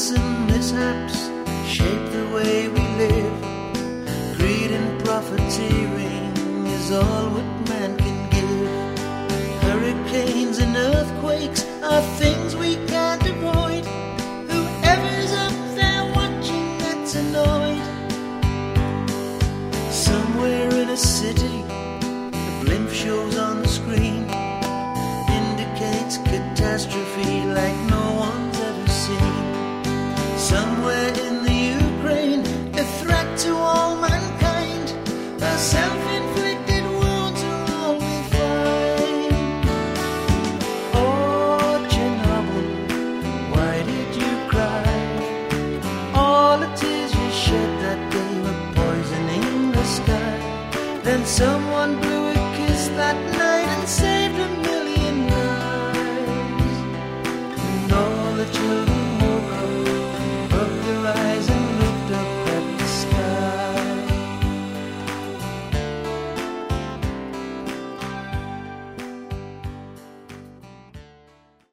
and mishaps shape the way we live. Greed and profiteering is all what man can give. Hurricanes and earthquakes are things we can't avoid. Whoever's up there watching gets annoyed. Somewhere in a city, a blimp shows on the screen, indicates catastrophe like no one's ever seen. Somewhere in the Ukraine, a threat to all mankind, the self-inflicted wounds are all we find. Oh, Chernobyl, why did you cry? All the tears you shed that day were poisoning the sky. Then someone